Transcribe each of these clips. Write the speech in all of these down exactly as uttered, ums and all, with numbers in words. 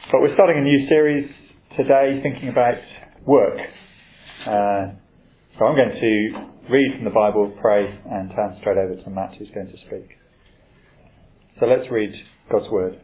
But we're starting a new series today thinking about work. Uh, so I'm going to read from the Bible, pray, and turn straight over to Matt, who's going to speak. So let's read God's Word.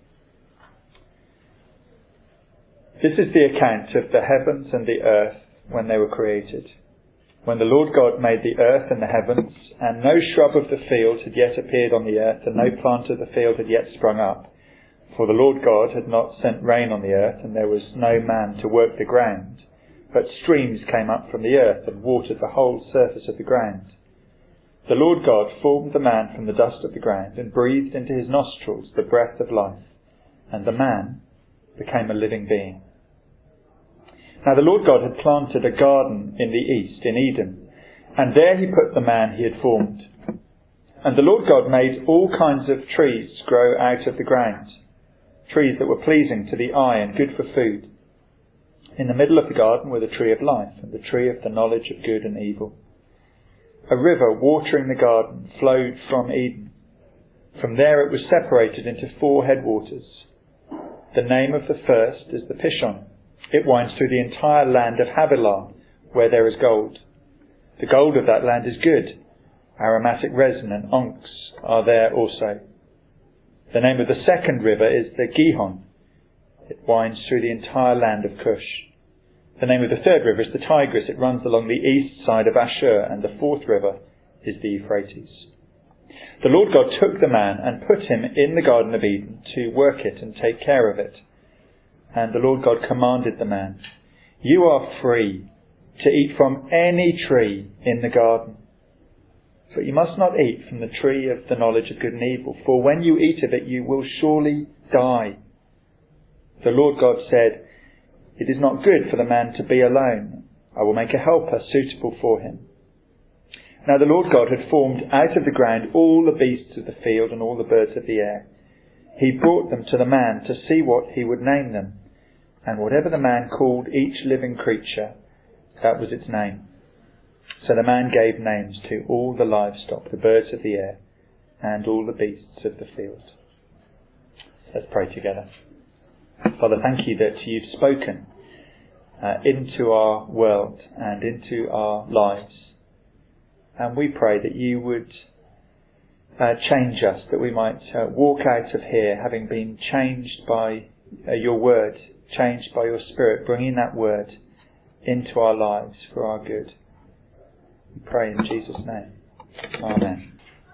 This is the account of the heavens and the earth when they were created. When the Lord God made the earth and the heavens, and no shrub of the field had yet appeared on the earth, and no plant of the field had yet sprung up. For the Lord God had not sent rain on the earth, and there was no man to work the ground. But streams came up from the earth and watered the whole surface of the ground. The Lord God formed the man from the dust of the ground, and breathed into his nostrils the breath of life, and the man became a living being. Now the Lord God had planted a garden in the east, in Eden, and there he put the man he had formed. And the Lord God made all kinds of trees grow out of the ground, trees that were pleasing to the eye and good for food. In the middle of the garden were the tree of life and the tree of the knowledge of good and evil. A river watering the garden flowed from Eden. From there it was separated into four headwaters. The name of the first is the Pishon. It winds through the entire land of Havilah, where there is gold. The gold of that land is good. Aromatic resin and onyx are there also. The name of the second river is the Gihon. It winds through the entire land of Cush. The name of the third river is the Tigris. It runs along the east side of Ashur, and the fourth river is the Euphrates. The Lord God took the man and put him in the Garden of Eden to work it and take care of it. And the Lord God commanded the man, "You are free to eat from any tree in the garden. But you must not eat from the tree of the knowledge of good and evil, for when you eat of it you will surely die." The Lord God said, "It is not good for the man to be alone. I will make a helper suitable for him." Now the Lord God had formed out of the ground all the beasts of the field and all the birds of the air. He brought them to the man to see what he would name them. And whatever the man called each living creature, that was its name. So the man gave names to all the livestock, the birds of the air, and all the beasts of the field. Let's pray together. Father, thank you that you've spoken uh, into our world and into our lives. And we pray that you would uh, change us, that we might uh, walk out of here having been changed by uh, your word, changed by your Spirit, bringing that word into our lives for our good. We pray in Jesus' name. Amen.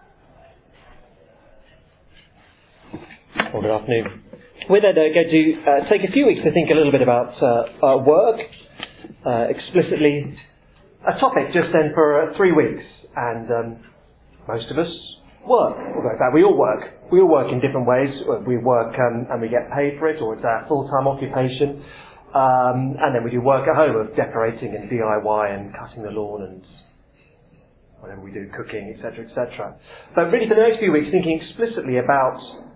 Well, good afternoon. We're then uh, going to uh, take a few weeks to think a little bit about uh, our work, uh, explicitly a topic just then for uh, three weeks. And um, most of us work. Although, in fact, we all work. We all work in different ways. We work um, and we get paid for it, or it's our full-time occupation. Um, and then we do work at home of decorating and D I Y and cutting the lawn and whatever we do, cooking, et cetera, et cetera. But really, for the next few weeks, thinking explicitly about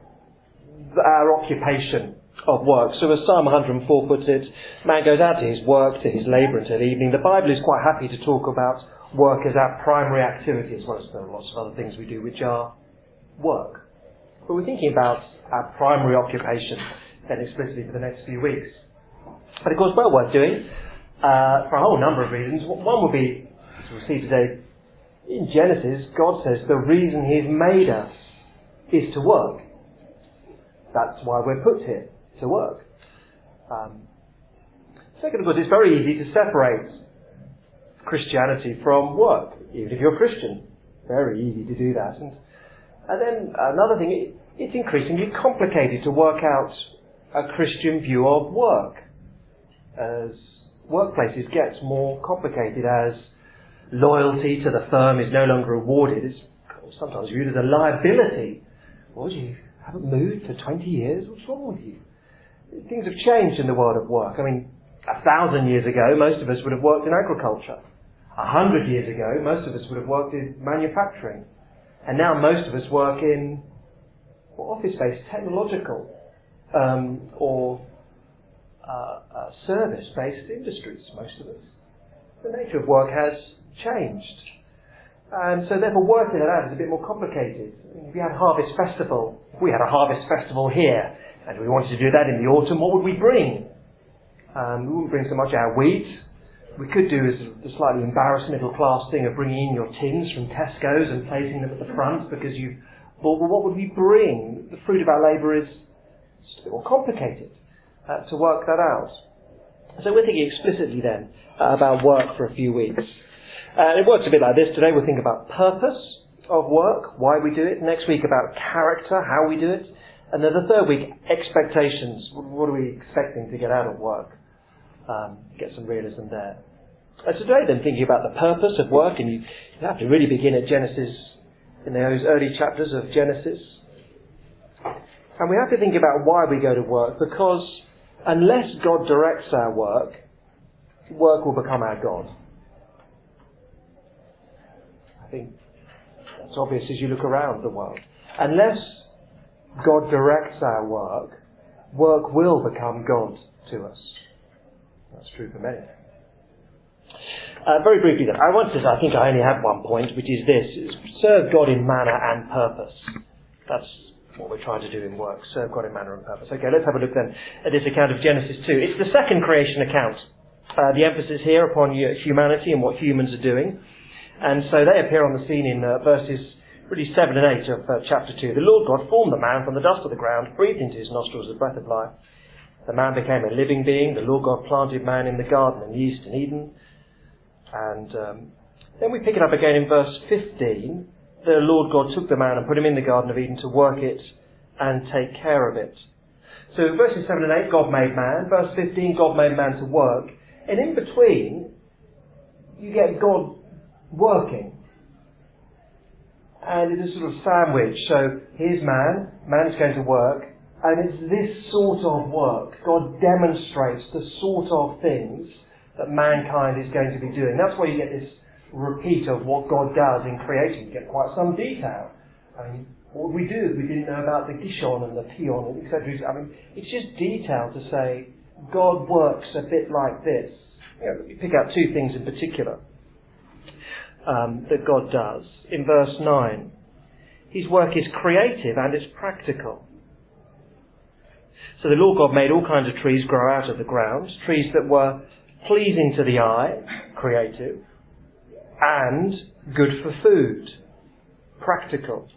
our occupation of work. So as Psalm one hundred four puts it, man goes out to his work, to his labour until evening. The Bible is quite happy to talk about work as our primary activity, as well as there are lots of other things we do which are work. But we're thinking about our primary occupation then explicitly for the next few weeks. But of course, well worth doing uh, for a whole number of reasons. One would be, as we'll see today, in Genesis, God says the reason He's made us is to work. That's why we're put here, to work. Um, second, of course, it's very easy to separate Christianity from work, even if you're a Christian. Very easy to do that. And, and then another thing, it, it's increasingly complicated to work out a Christian view of work. As workplaces get more complicated, as loyalty to the firm is no longer rewarded, it's sometimes viewed as a liability. Well, you haven't moved for twenty years? What's wrong with you? Things have changed in the world of work. I mean, a thousand years ago, most of us would have worked in agriculture. A hundred years ago, most of us would have worked in manufacturing. And now most of us work in well, office-based, technological, um, or uh, uh, service-based industries, most of us. The nature of work has changed. And so therefore working it out is a bit more complicated. If we had Harvest Festival, if we had a Harvest Festival here, And if we wanted to do that in the autumn, what would we bring? Um, we wouldn't bring so much our wheat. We could do as the slightly embarrassed middle class thing of bringing in your tins from Tesco's and placing them at the front because you've bought. Well, what would we bring? The fruit of our labour is a bit more complicated uh, to work that out. So we're thinking explicitly then uh, about work for a few weeks. Uh, it works a bit like this. Today we'll think about purpose of work, why we do it. Next week about character, how we do it. And then the third week, expectations. What are we expecting to get out of work? Um, get some realism there. Uh, today then, thinking about the purpose of work, and you, you have to really begin at Genesis, in those early chapters of Genesis. And we have to think about why we go to work, because unless God directs our work, work will become our God. I think that's obvious as you look around the world. Unless God directs our work, work will become God to us. That's true for many. Uh, very briefly then, I wanted to, I think I only have one point, which is this: is serve God in manner and purpose. That's what we're trying to do in work, serve God in manner and purpose. Okay, let's have a look then at this account of Genesis two. It's the second creation account. Uh, the emphasis here upon humanity and what humans are doing. And so they appear on the scene in uh, verses really seven and eight of uh, chapter two. The Lord God formed the man from the dust of the ground, breathed into his nostrils the breath of life. The man became a living being. The Lord God planted man in the garden in the east in Eden. And um, then we pick it up again in verse fifteen. The Lord God took the man and put him in the Garden of Eden to work it and take care of it. So verses seven and eight, God made man. Verse fifteen, God made man to work. And in between, you get God working. And it's a sort of sandwich. So here's man, man's going to work, and it's this sort of work. God demonstrates the sort of things that mankind is going to be doing. That's why you get this repeat of what God does in creation. You get quite some detail. I mean, what would we do if we didn't know about the Gishon and the Pion, and et cetera? I mean, it's just detail to say God works a bit like this. You know, let me pick out two things in particular um, that God does. In verse nine, His work is creative and it's practical. So the Lord God made all kinds of trees grow out of the ground, trees that were pleasing to the eye, creative, and good for food, practical.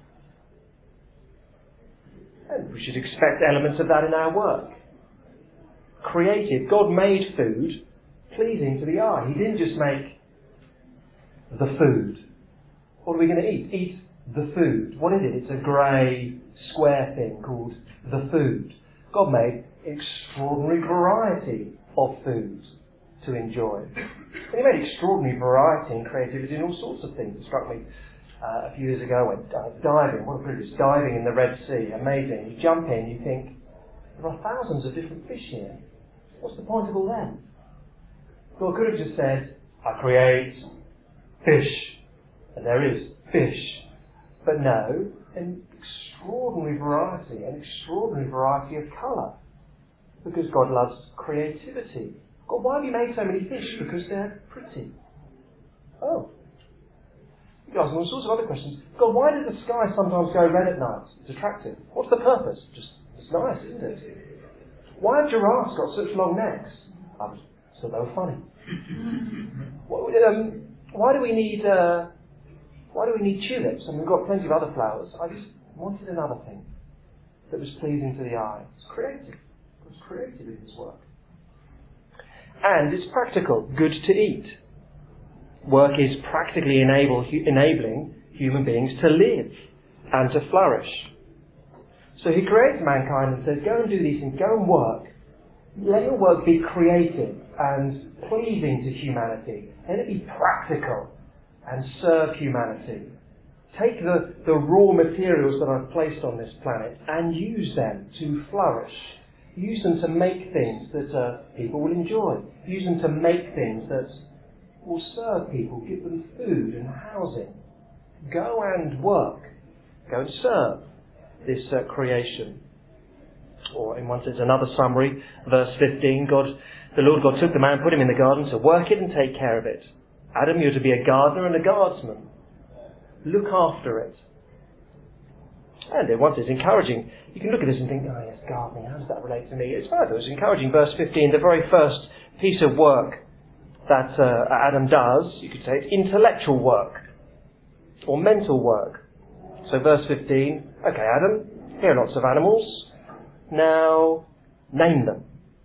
And we should expect elements of that in our work. Creative. God made food pleasing to the eye. He didn't just make the food. What are we going to eat? Eat the food. What is it? It's a grey, square thing called the food. God made extraordinary variety of foods to enjoy. And He made extraordinary variety and creativity in all sorts of things. It struck me uh, a few years ago when uh, diving, what a privilege, diving in the Red Sea, amazing. You jump in, you think, there are thousands of different fish here. What's the point of all them? God could have just said, I create fish, and there is fish. But no, an extraordinary variety, an extraordinary variety of colour. Because God loves creativity. God, why have you made so many fish? Because they're pretty. Oh. You can ask all sorts of other questions. God, why does the sky sometimes go red at night? It's attractive. What's the purpose? Just, it's nice, isn't it? Why have giraffes got such long necks? Um, so they were funny. what, um, why do we need, uh, why do we need tulips? I mean, we've got plenty of other flowers. I just wanted another thing that was pleasing to the eye. It's creative. It's creative in His work. And it's practical, good to eat. Work is practically enable, enabling human beings to live and to flourish. So He creates mankind and says, go and do these things, go and work. Let your work be creative and pleasing to humanity. Let it be practical and serve humanity. Take the, the raw materials that I've placed on this planet and use them to flourish. Use them to make things that uh, people will enjoy. Use them to make things that will serve people, give them food and housing. Go and work. Go and serve this uh, creation. Or in one sense, another summary, verse fifteen, God, the Lord God took the man, put him in the garden to work it and take care of it. Adam, you're to be a gardener and a guardsman. Look after it. And once it's encouraging, you can look at this and think, oh yes, gardening, how does that relate to me? It's further, it's encouraging. Verse fifteen, the very first piece of work that uh, Adam does, you could say it's intellectual work or mental work. So verse fifteen, okay Adam, here are lots of animals, now name them.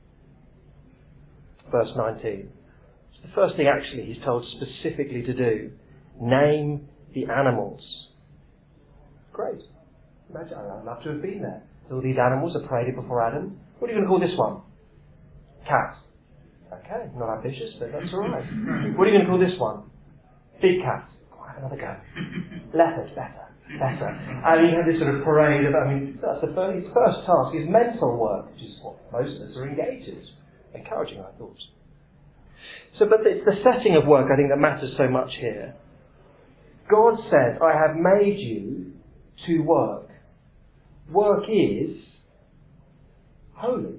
Verse nineteen, it's the first thing actually he's told specifically to do, name the animals. Great. Imagine, I'd love to have been there. So all these animals are paraded before Adam. What are you going to call this one? Cat. Okay, not ambitious, but that's all right. What are you going to call this one? Big cat. Oh, have another go. Leopard. Better. Better. And you have this sort of parade of, I mean, that's the first, his first task is mental work, which is what most of us are engaged in. Encouraging, I thought. So, but it's the setting of work, I think, that matters so much here. God says, I have made you to work. Work is holy.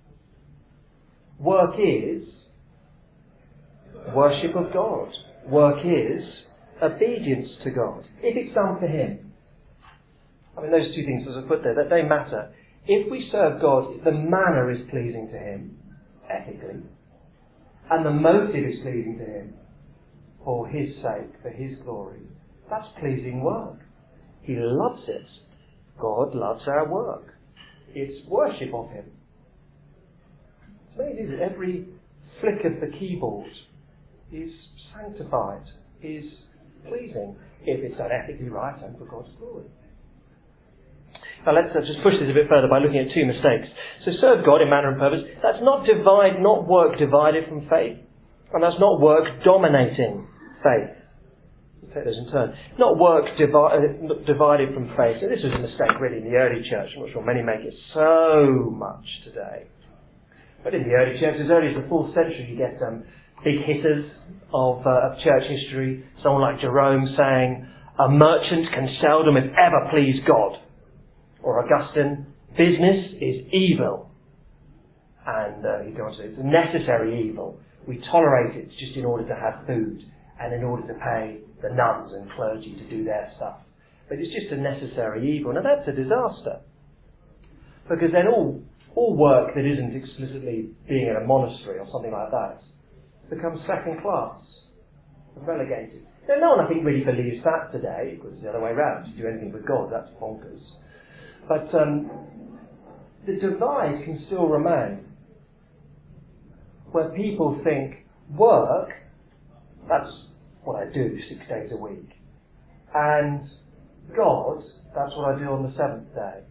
Work is worship of God. Work is obedience to God. If it's done for Him. I mean, those two things, as I put there, that they matter. If we serve God, the manner is pleasing to Him, ethically, and the motive is pleasing to Him for His sake, for His glory, that's pleasing work. He loves it. God loves our work. It's worship of Him. It's amazing that every flick of the keyboard is sanctified, is pleasing, if it's done ethically right and for God's glory. Now let's uh, just push this a bit further by looking at two mistakes. So serve God in manner and purpose. That's not divide, not work divided from faith, and that's not work dominating faith. We'll take those in turn. Not work divi- divided from faith. So this was a mistake really in the early church. I'm not sure many make it so much today. But in the early church, as early as the fourth century, you get um, big hitters of, uh, of church history. Someone like Jerome saying, a merchant can seldom if ever please God. Or Augustine, business is evil. And uh, he goes on to say, it's a necessary evil. We tolerate it just in order to have food and in order to pay the nuns and clergy to do their stuff. But it's just a necessary evil. Now that's a disaster. Because then all, all work that isn't explicitly being in a monastery or something like that becomes second class and relegated. Now no one I think really believes that today, because it's the other way around. To do anything with God, that's bonkers. But um, the divide can still remain, where people think work, that's what I do six days a week, and God, that's what I do on the seventh day.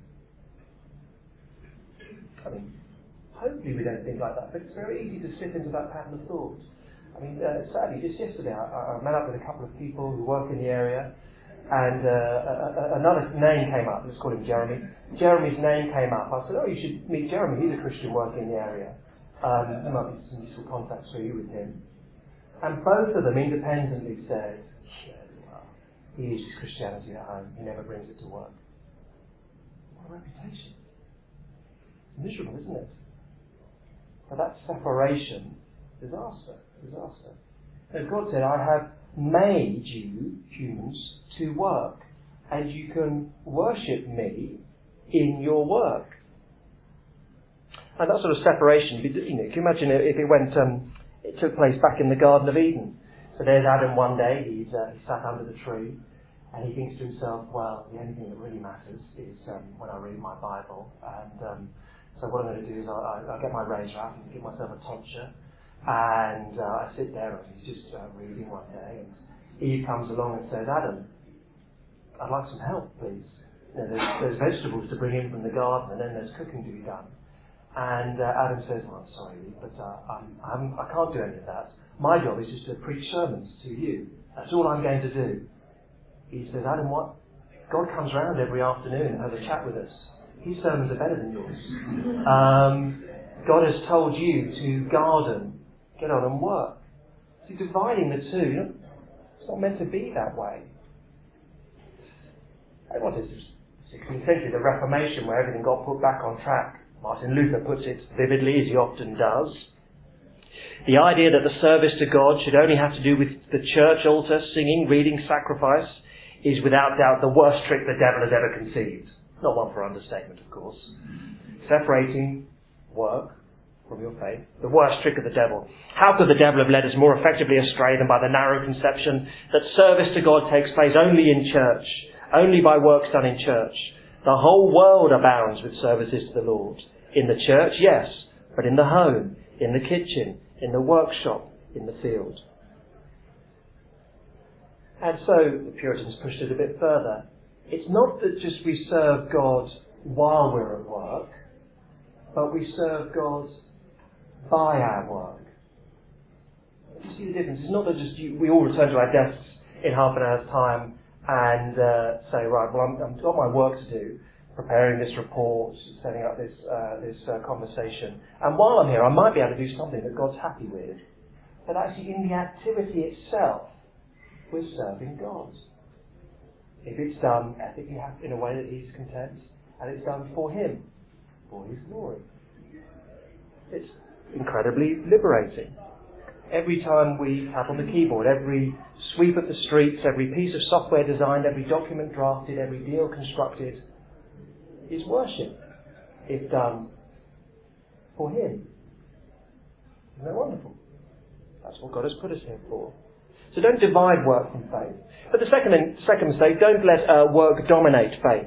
I mean, hopefully we don't think like that, but it's very easy to slip into that pattern of thought. I mean, uh, sadly, just yesterday I, I met up with a couple of people who work in the area, and uh, a, a, another name came up. Let's call him Jeremy. Jeremy's name came up. I said, oh, you should meet Jeremy. He's a Christian working in the area. Um, there might be some useful contacts for you with him. And both of them independently said, yeah, well, he uses Christianity at home. He never brings it to work. What a reputation. Miserable, isn't it? But that separation, disaster, disaster. And God said, I have made you, humans, to work, and you can worship me in your work. And that sort of separation, you know, can you imagine if it went, um, it took place back in the Garden of Eden. So there's Adam one day, he's uh, he sat under the tree, and he thinks to himself, well, the only thing that really matters is um, when I read my Bible, and um, so what I'm going to do is I, I, I get my razor out and give myself a tonsure, and uh, I sit there and he's just uh, reading one day, and Eve comes along and says, Adam, I'd like some help, please. You know, there's, there's vegetables to bring in from the garden, and then there's cooking to be done. And uh, Adam says, well, I'm sorry, Eve, but uh, I'm, I'm, I can't do any of that. My job is just to preach sermons to you. That's all I'm going to do. Eve says, Adam, what? God comes round every afternoon and has a chat with us. His sermons are better than yours. Um, God has told you to garden, get on and work. See, dividing the two, you know, it's not meant to be that way. It was the sixteenth century, the Reformation, where everything got put back on track. Martin Luther puts it vividly, as he often does. The idea that the service to God should only have to do with the church altar, singing, reading, sacrifice, is without doubt the worst trick the devil has ever conceived. Not one for understatement, of course. Separating work from your faith. The worst trick of the devil. How could the devil have led us more effectively astray than by the narrow conception that service to God takes place only in church, only by works done in church? The whole world abounds with services to the Lord. In the church, yes, but in the home, in the kitchen, in the workshop, in the field. And so the Puritans pushed it a bit further. It's not that just we serve God while we're at work, but we serve God by our work. You see the difference? It's not that just you, we all return to our desks in half an hour's time and uh, say, right, well, I'm, I've got my work to do, preparing this report, setting up this uh, this uh, conversation. And while I'm here, I might be able to do something that God's happy with. But actually, in the activity itself, we're serving God. If it's done ethically in a way that He's content, and it's done for Him, for His glory. It's incredibly liberating. Every time we tap on the keyboard, every sweep of the streets, every piece of software designed, every document drafted, every deal constructed is worship, if done for Him. Isn't that wonderful? That's what God has put us here for. So don't divide work from faith. But the second, second mistake, don't let uh, work dominate faith.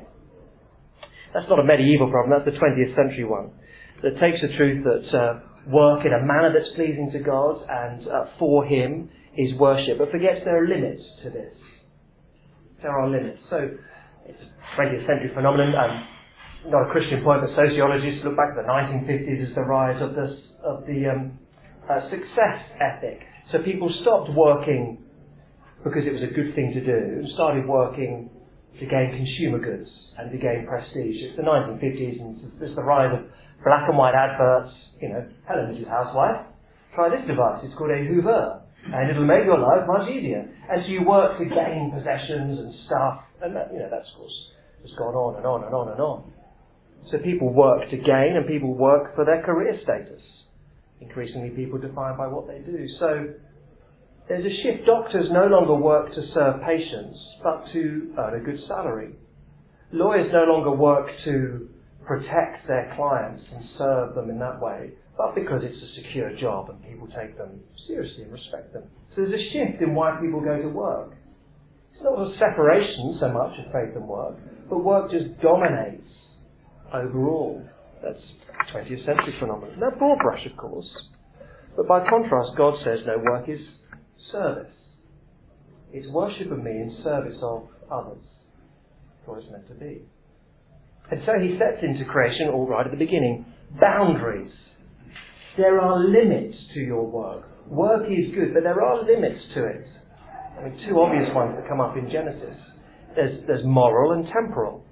That's not a medieval problem, that's the twentieth century one. That takes the truth that uh, work in a manner that's pleasing to God and uh, for Him is worship, but forgets there are limits to this. There are limits. So it's a twentieth century phenomenon, and not a Christian point, but sociologists look back at the nineteen fifties as the rise of, this, of the um, uh, success ethic. So people stopped working because it was a good thing to do and started working to gain consumer goods and to gain prestige. It's the nineteen fifties and it's the rise of black and white adverts. You know, hello Missus Housewife, try this device, it's called a Hoover, and it'll make your life much easier. And so you work to gain possessions and stuff, and that, you know, that's of course just gone on and on and on and on. So people work to gain, and people work for their career status. Increasingly people defined by what they do. So there's a shift. Doctors no longer work to serve patients, but to earn a good salary. Lawyers no longer work to protect their clients and serve them in that way, but because it's a secure job and people take them seriously and respect them. So there's a shift in why people go to work. It's not a separation so much of faith and work, but work just dominates overall. That's a twentieth century phenomenon. No broad brush, of course. But by contrast, God says no, work is service. It's worship of me in service of others. That's what it's meant to be. And so He sets into creation, all right at the beginning, boundaries. There are limits to your work. Work is good, but there are limits to it. I mean, two obvious ones that come up in Genesis. There's, there's moral and temporal.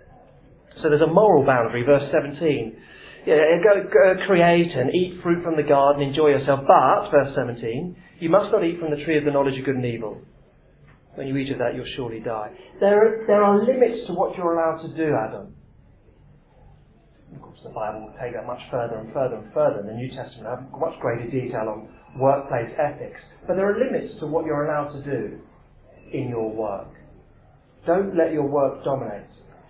So there's a moral boundary, verse seventeen. Yeah, go, go create and eat fruit from the garden, enjoy yourself. But, verse seventeen, you must not eat from the tree of the knowledge of good and evil. When you eat of that, you'll surely die. There are, there are limits to what you're allowed to do, Adam. Of course, the Bible will take that much further and further and further. In the New Testament, I have much greater detail on workplace ethics. But there are limits to what you're allowed to do in your work. Don't let your work dominate.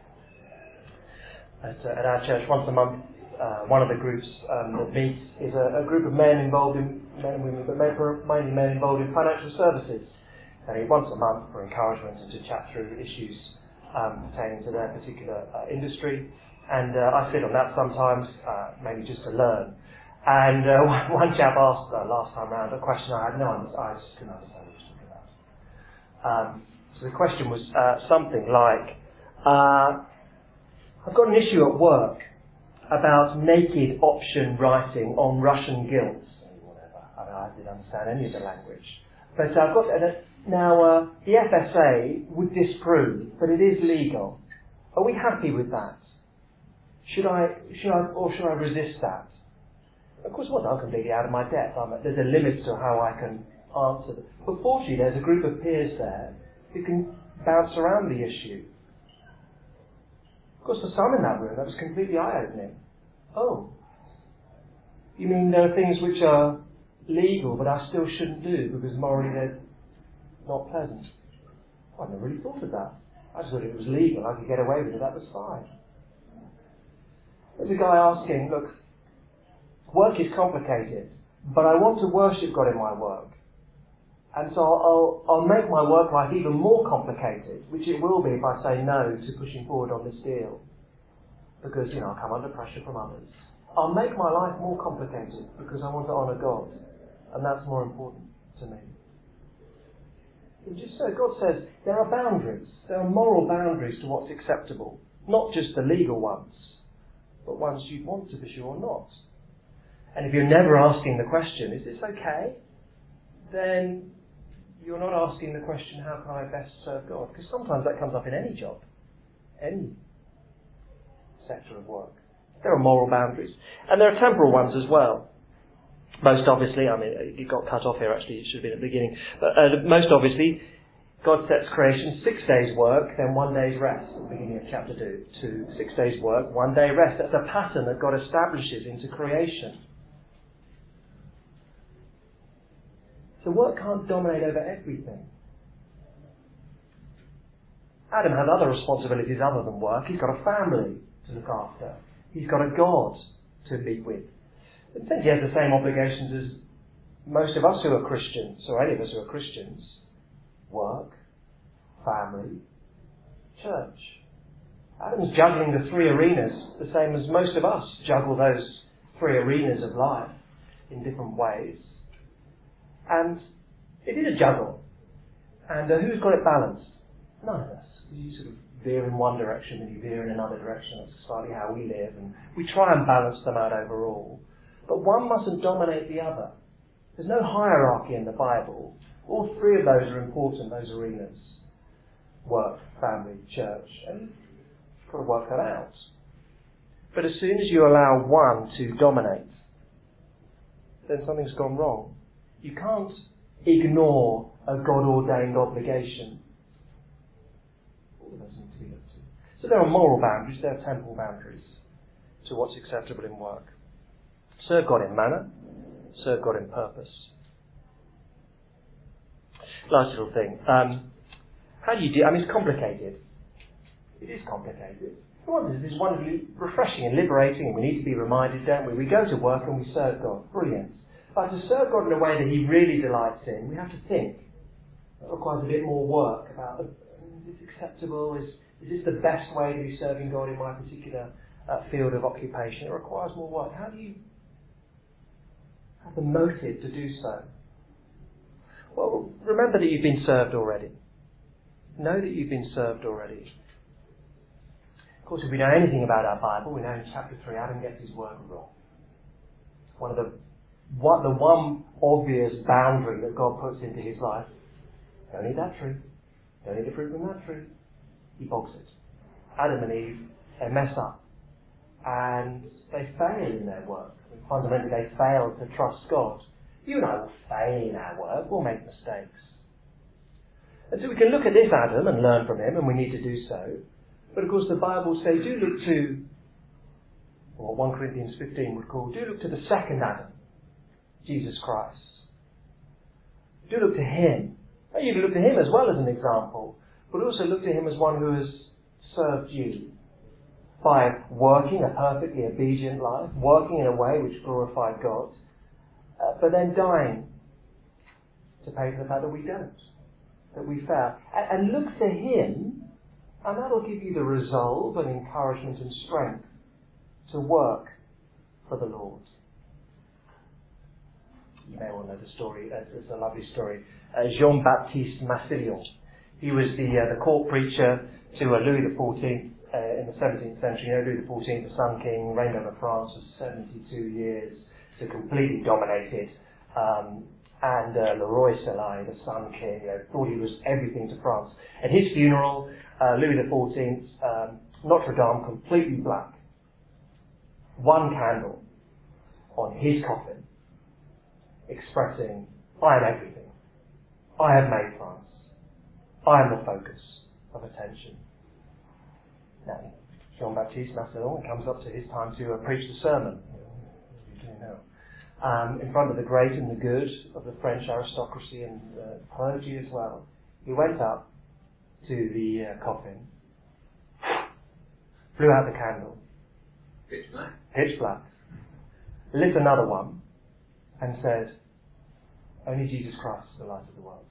At, uh, at our church, once a month, uh, one of the groups um, that meets is a, a group of men involved in, men and women, but mainly men involved in financial services. And they once a month for encouragement and to chat through issues um, pertaining to their particular uh, industry. And uh, I sit on that sometimes, uh, maybe just to learn. And uh, one chap asked uh, last time round a question I had no understanding. I just couldn't understand what he was talking about. Um, so the question was uh, something like, uh, I've got an issue at work about naked option writing on Russian gilts. Whatever. I, mean, I didn't understand any of the language. But uh, I've got uh, now uh, the F S A would disprove, but it is legal. Are we happy with that? Should I, should I, or should I resist that? Of course, well, I'm completely out of my depth. I'm, there's a limit to how I can answer them. But fortunately, there's a group of peers there who can bounce around the issue. Of course, for some in that room, that was completely eye-opening. Oh, you mean there are things which are legal, but I still shouldn't do because morally they're not pleasant? Oh, I never really thought of that. I just thought if it was legal, I could get away with it. That was fine. There's a guy asking, look, work is complicated, but I want to worship God in my work. And so I'll, I'll make my work life even more complicated, which it will be if I say no to pushing forward on this deal. Because, you know, I come under pressure from others. I'll make my life more complicated because I want to honour God. And that's more important to me. And just so God says, there are boundaries. There are moral boundaries to what's acceptable. Not just the legal ones, but ones you'd want to be sure or not. And if you're never asking the question, is this okay? Then you're not asking the question, how can I best serve God? Because sometimes that comes up in any job, any sector of work. There are moral boundaries. And there are temporal ones as well. Most obviously, I mean, it got cut off here actually, it should have been at the beginning. But uh, most obviously, God sets creation six days work, then one day's rest, at the beginning of chapter two. two six days work, one day rest. That's a pattern that God establishes into creation. So work can't dominate over everything. Adam has other responsibilities other than work. He's got a family to look after. He's got a God to be with. In fact, he has the same obligations as most of us who are Christians, or any of us who are Christians. Work, family, church. Adam's juggling the three arenas the same as most of us juggle those three arenas of life in different ways. And it is a juggle. And uh, who's got it balanced? None of us. You sort of veer in one direction and you veer in another direction. That's slightly how we live. And we try and balance them out overall. But one mustn't dominate the other. There's no hierarchy in the Bible. All three of those are important, those arenas. Work, family, church. And you've got to work that out. But as soon as you allow one to dominate, then something's gone wrong. You can't ignore a God-ordained obligation. All of those need to be looked at. So there are moral boundaries, there are temporal boundaries to what's acceptable in work. Serve God in manner, serve God in purpose. Last little thing. Um, how do you do? I mean, it's complicated. It is complicated. It is wonderfully refreshing and liberating, and we need to be reminded, don't we? We go to work and we serve God. Brilliant. But to serve God in a way that He really delights in, we have to think. That requires a bit more work about, is this acceptable? Is, is this the best way to be serving God in my particular uh, field of occupation? It requires more work. How do you have the motive to do so? Well, remember that you've been served already. Know that you've been served already. Of course, if we know anything about our Bible, we know in chapter three, Adam gets his word wrong. One of the What the one obvious boundary that God puts into his life, don't eat that tree, don't eat the fruit from that tree. He bogs it. Adam and Eve, they mess up. And they fail in their work. And fundamentally, they fail to trust God. You and I will fail in our work, we'll make mistakes. And so we can look at this Adam and learn from him, and we need to do so. But of course the Bible says, do look to, or First Corinthians fifteen would call, do look to the second Adam, Jesus Christ. Do look to Him. You can look to Him as well as an example, but also look to Him as one who has served you by working a perfectly obedient life, working in a way which glorified God, uh, but then dying to pay for the fact that we don't, that we fail. And, and look to Him, and that'll give you the resolve and encouragement and strength to work for the Lord. You may well know the story. Uh, it's a lovely story. Uh, Jean-Baptiste Massillon. He was the uh, the court preacher to uh, Louis the fourteenth uh, in the seventeenth century. You know, Louis the fourteenth, the Sun King, reigned over France for seventy-two years, so completely dominated. Um, and uh, Le Roi Soleil, the Sun King, you know, thought he was everything to France. At his funeral, uh, Louis the fourteenth, um, Notre Dame, completely black. One candle on his coffin, expressing, I am everything. I have made France. I am the focus of attention. Now, Jean-Baptiste Massillon comes up to his time to uh, preach the sermon. You do know. Um, in front of the great and the good of the French aristocracy and uh, clergy as well. He went up to the uh, coffin, blew out the candle, Pitch black. Pitch black. Lit another one and said, only Jesus Christ is the light of the world.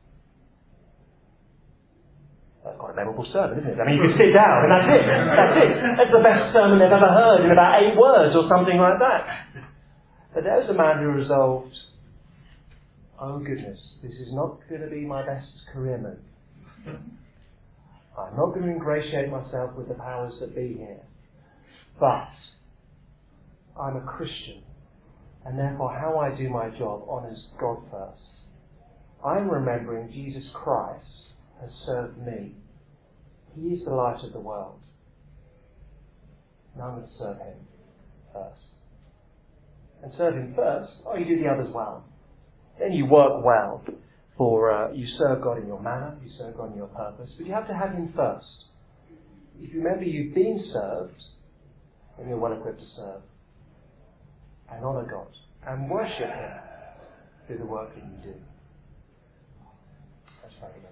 That's quite a memorable sermon, isn't it? I mean, you can sit down and that's it. That's it. That's the best sermon they've ever heard in about eight words or something like that. But there was a man who resolved, oh goodness, this is not going to be my best career move. I'm not going to ingratiate myself with the powers that be here. But I'm a Christian, and therefore how I do my job honours God first. I'm remembering Jesus Christ has served me. He is the light of the world. And I'm going to serve him first. And serve him first, oh, you do the others well. Then you work well, for uh, you serve God in your manner, you serve God in your purpose, but you have to have him first. If you remember you've been served, then you're well equipped to serve and honour God and worship him through the work that you do. Let's pray together.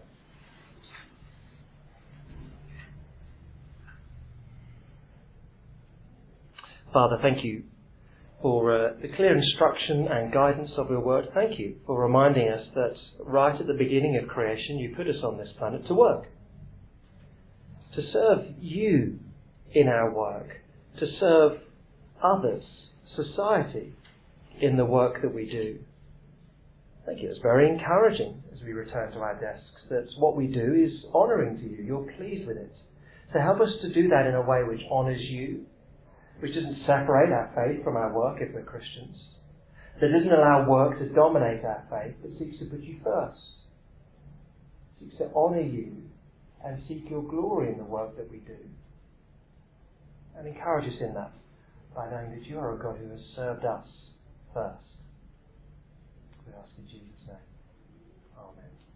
Father, thank you for uh, the clear instruction and guidance of your word. Thank you for reminding us that right at the beginning of creation you put us on this planet to work, to serve you in our work, to serve others, society, in the work that we do. Thank you. It's very encouraging as we return to our desks that what we do is honouring to you. You're pleased with it. So help us to do that in a way which honours you, which doesn't separate our faith from our work if we're Christians, that doesn't allow work to dominate our faith, but seeks to put you first, seeks to honour you and seek your glory in the work that we do. And encourage us in that by knowing that you are a God who has served us first. We ask in Jesus' name. Amen.